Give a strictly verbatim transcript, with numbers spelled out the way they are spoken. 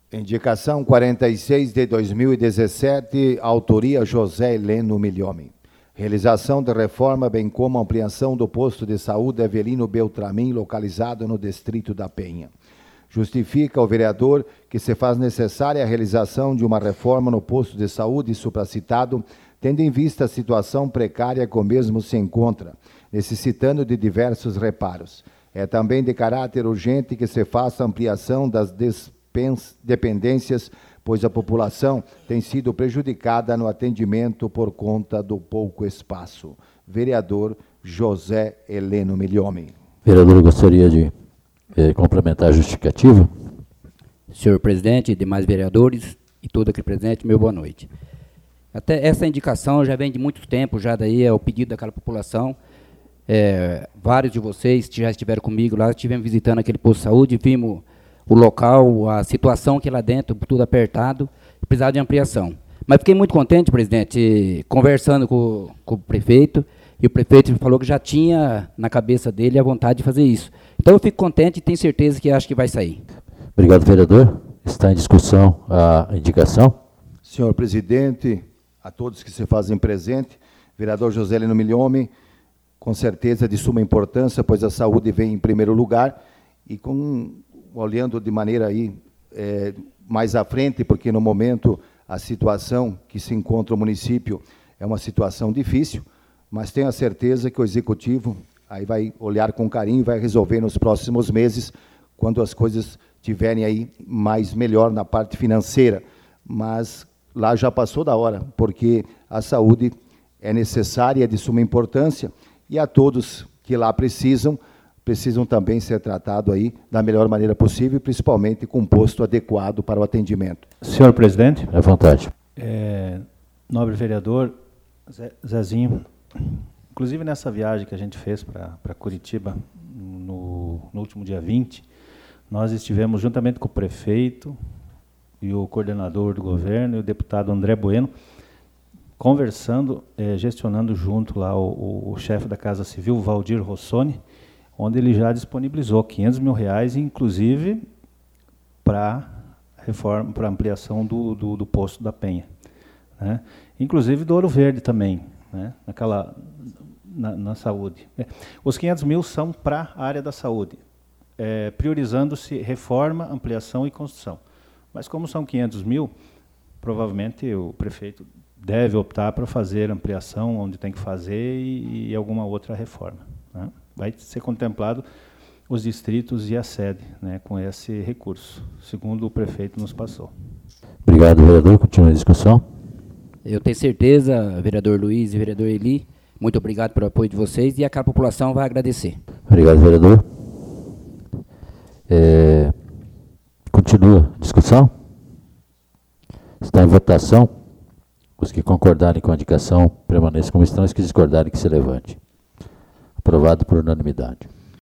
Indicação quarenta e seis de dois mil e dezessete, autoria José Heleno Milhomem. Realização da reforma, bem como ampliação do posto de saúde Avelino Beltramin, localizado no distrito da Penha. Justifica o vereador que se faz necessária a realização de uma reforma no posto de saúde supracitado, tendo em vista a situação precária que o mesmo se encontra, necessitando de diversos reparos. É também de caráter urgente que se faça ampliação das despesas dependências, pois a população tem sido prejudicada no atendimento por conta do pouco espaço. Vereador José Heleno Milhomem. Vereador, gostaria de eh, complementar a justificativa? Senhor presidente, demais vereadores e todo aqui presente, meu boa noite. Até essa indicação já vem de muito tempo, já daí é o pedido daquela população. É, vários de vocês que já estiveram comigo lá, estivemos visitando aquele posto de saúde, vimos o local, a situação que lá dentro, tudo apertado, precisava de ampliação. Mas fiquei muito contente, presidente, conversando com, com o prefeito, e o prefeito falou que já tinha na cabeça dele a vontade de fazer isso. Então eu fico contente e tenho certeza que acho que vai sair. Obrigado, vereador. Está em discussão a indicação. Senhor presidente, a todos que se fazem presente, vereador José Heleno Milhomem, com certeza de suma importância, pois a saúde vem em primeiro lugar, e com... olhando de maneira aí, é, mais à frente, porque no momento a situação que se encontra o município é uma situação difícil, mas tenho a certeza que o executivo aí vai olhar com carinho e vai resolver nos próximos meses, quando as coisas estiverem aí mais melhor na parte financeira. Mas lá já passou da hora, porque a saúde é necessária, é de suma importância, e a todos que lá precisam, precisam também ser tratados aí da melhor maneira possível, principalmente com um posto adequado para o atendimento. Senhor presidente. À vontade. É, nobre vereador, Zé, Zezinho, inclusive nessa viagem que a gente fez para Curitiba, no, no último dia vinte, nós estivemos juntamente com o prefeito e o coordenador do governo e o deputado André Bueno, conversando, é, gestionando junto lá o, o, o chefe da Casa Civil, Valdir Rossoni, onde ele já disponibilizou quinhentos mil reais, inclusive para reforma, para ampliação do, do, do posto da Penha, né? Inclusive do Ouro Verde também, né? Naquela, na, na saúde. É. Os quinhentos mil são para a área da saúde, é, priorizando-se reforma, ampliação e construção. Mas como são quinhentos mil, provavelmente o prefeito deve optar para fazer ampliação onde tem que fazer e, e alguma outra reforma, né? Vai ser contemplado os distritos e a sede, né, com esse recurso, segundo o prefeito nos passou. Obrigado, vereador. Continua a discussão. Eu tenho certeza, vereador Luiz e vereador Eli, muito obrigado pelo apoio de vocês e a população vai agradecer. Obrigado, vereador. É, continua a discussão. Está em votação. Os que concordarem com a indicação permaneçam como estão, os que discordarem que se levante. Aprovado por unanimidade.